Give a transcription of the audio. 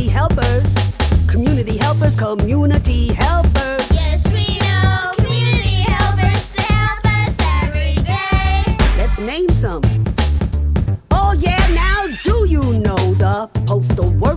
community helpers. Community helpers, community helpers. Yes, we know community helpers, they help us every day. Let's name some. Oh yeah, now do you know the postal workers?